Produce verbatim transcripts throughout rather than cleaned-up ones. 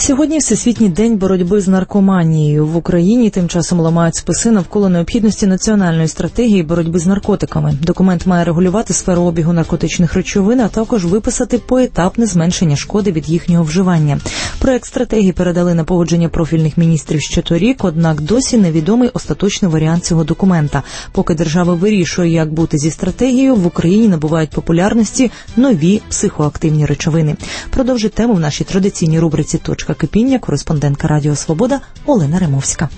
Сьогодні Всесвітній день боротьби з наркоманією. В Україні тим часом ламають списи навколо необхідності національної стратегії боротьби з наркотиками. Документ має регулювати сферу обігу наркотичних речовин, а також виписати поетапне зменшення шкоди від їхнього вживання. Проект стратегії передали на погодження профільних міністрів ще торік, однак досі невідомий остаточний варіант цього документа. Поки держава вирішує, як бути зі стратегією, в Україні набувають популярності нові психоактивні речовини. Продовжить тему в нашій традиційній рубриці «Точка кипіння» кореспондентка Радіо Свобода Олена Римовська.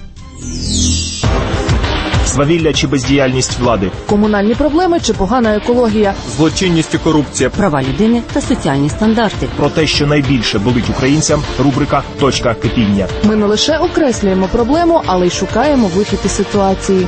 Свавілля чи бездіяльність влади, комунальні проблеми чи погана екологія, злочинність і корупція, права людини та соціальні стандарти. Про те, що найбільше болить українцям, рубрика «Точка кипіння». Ми не лише окреслюємо проблему, але й шукаємо вихід із ситуації.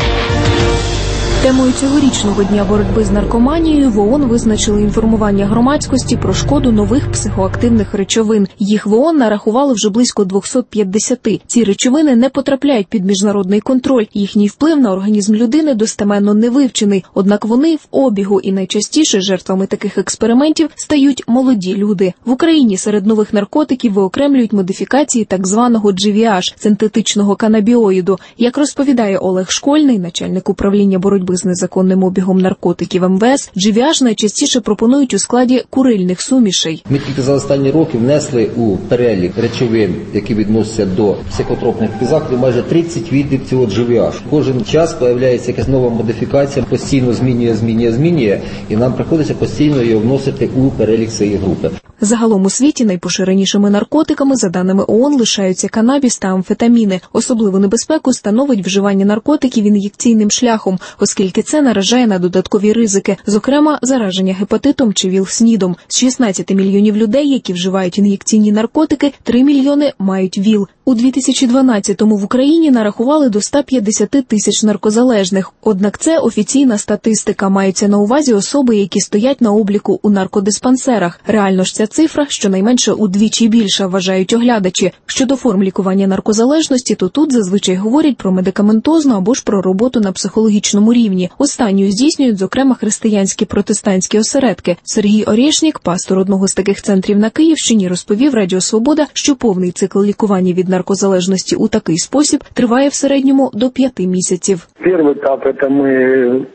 Темою цьогорічного дня боротьби з наркоманією в ООН визначили інформування громадськості про шкоду нових психоактивних речовин. Їх в ООН нарахували вже близько двісті п'ятдесят. Ці речовини не потрапляють під міжнародний контроль. Їхній вплив на організм людини достеменно не вивчений. Однак вони в обігу, і найчастіше жертвами таких експериментів стають молоді люди. В Україні серед нових наркотиків виокремлюють модифікації так званого джі ві аш – синтетичного канабіоїду. Як розповідає Олег Школьний, начальник управління боротьби з незаконним обігом наркотиків ем ве ес, джі ві аш найчастіше пропонують у складі курильних сумішей. Ми тільки за останні роки внесли у перелік речовин, які відносяться до психотропних заходів, майже тридцять видів цього джі ві аш. Кожен час з'являється якась нова модифікація, постійно змінює, змінює, змінює, і нам приходиться постійно її вносити у перелік цієї групи. Загалом у світі найпоширенішими наркотиками, за даними ООН, лишаються канабіс та амфетаміни. Особливу небезпеку становить вживання наркотиків ін'єкційним шляхом, оскільки це наражає на додаткові ризики, зокрема зараження гепатитом чи ВІЛ-СНІДом. З шістнадцяти мільйонів людей, які вживають ін'єкційні наркотики, три мільйони мають ВІЛ. У дві тисячі дванадцятому в Україні нарахували до ста п'ятдесят тисяч наркозалежних. Однак це офіційна статистика, маються на увазі особи, які стоять на обліку у наркодиспансерах. Реально ж ця цифра щонайменше удвічі більша, вважають оглядачі. Щодо форм лікування наркозалежності, то тут зазвичай говорять про медикаментозну або ж про роботу на психологічному рівні. Останню здійснюють, зокрема, християнські протестантські осередки. Сергій Орєшнік, пастор одного з таких центрів на Київщині, розповів Радіо Свобода, що повний цикл лікування від наркозалежності у такий спосіб триває в середньому до п'яти місяців. Перший етап – це ми...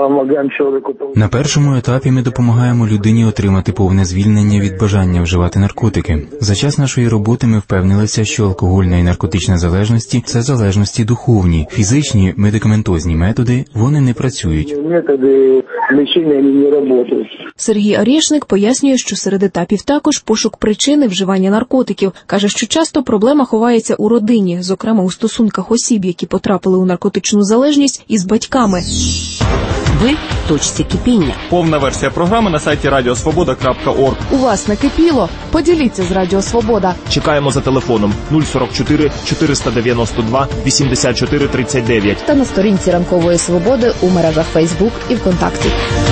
На першому етапі ми допомагаємо людині отримати повне звільнення від бажання вживати наркотики. За час нашої роботи ми впевнилися, що алкогольна і наркотична залежності – це залежності духовні. Фізичні, медикаментозні методи – вони не працюють. Методи лікування не працюють. Сергій Орєшник пояснює, що серед етапів також пошук причини вживання наркотиків. Каже, що часто проблема ховається у родині, зокрема у стосунках осіб, які потрапили у наркотичну залежність, із батьками. Ви в точці кипіння. Повна версія програми на сайті радіо свобода крапка орг. У вас накипіло? Поділіться з Радіо Свобода. Чекаємо за телефоном нуль сорок чотири чотириста дев'яносто два вісімдесят чотири тридцять дев'ять. Та на сторінці Ранкової Свободи у мережах Фейсбук і ВКонтакті.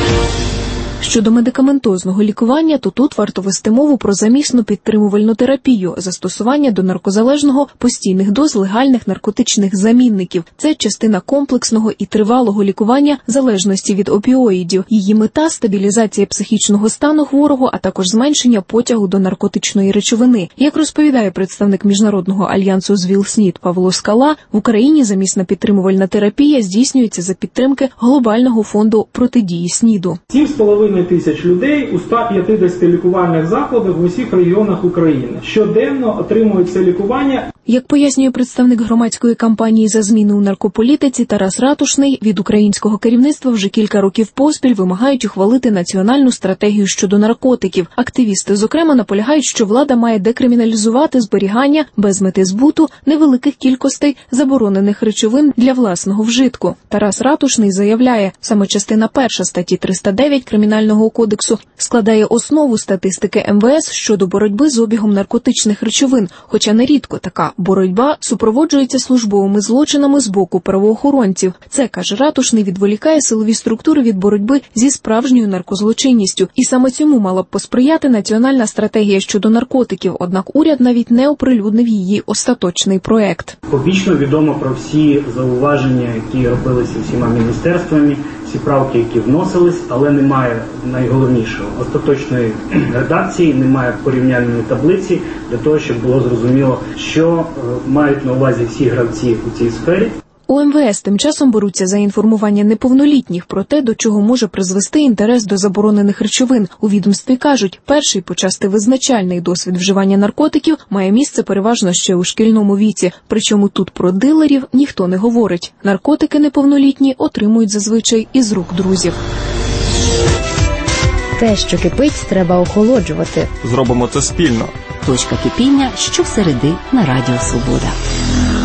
Щодо медикаментозного лікування, то тут варто вести мову про замісну підтримувальну терапію, застосування до наркозалежного постійних доз легальних наркотичних замінників. Це частина комплексного і тривалого лікування залежності від опіоїдів. Її мета – стабілізація психічного стану хворого, а також зменшення потягу до наркотичної речовини. Як розповідає представник Міжнародного альянсу з ВІЛ-СНІД Павло Скала, в Україні замісна підтримувальна терапія здійснюється за підтримки Глобального фонду протидії СНІДу. сім з половиною тисяч людей у ста п'ятдесяти лікувальних закладах в усіх регіонах України. Щоденно отримують це лікування. Як пояснює представник громадської кампанії за зміну у наркополітиці Тарас Ратушний, від українського керівництва вже кілька років поспіль вимагають ухвалити національну стратегію щодо наркотиків. Активісти, зокрема, наполягають, що влада має декриміналізувати зберігання без мети збуту невеликих кількостей заборонених речовин для власного вжитку. Тарас Ратушний заявляє, саме частина перша статті триста дев'ять Кримінального кодексу складає основу статистики ем ве ес щодо боротьби з обігом наркотичних речовин, хоча нерідко така боротьба супроводжується службовими злочинами з боку правоохоронців. Це, каже Ратушний, відволікає силові структури від боротьби зі справжньою наркозлочинністю. І саме цьому мала б посприяти національна стратегія щодо наркотиків, однак уряд навіть не оприлюднив її остаточний проект. Публічно відомо про всі зауваження, які робилися всіма міністерствами, всі правки, які вносились, але немає найголовнішого остаточної редакції, немає порівняльної таблиці для того, щоб було зрозуміло, що мають на увазі всі гравці у цій сфері. У ем ве ес тим часом беруться за інформування неповнолітніх про те, до чого може призвести інтерес до заборонених речовин. У відомстві кажуть, перший почасти визначальний досвід вживання наркотиків має місце переважно ще у шкільному віці. Причому тут про дилерів ніхто не говорить. Наркотики неповнолітні отримують зазвичай із рук друзів. Те, що кипить, треба охолоджувати. Зробимо це спільно. Точка кипіння щосереди на Радіо Свобода.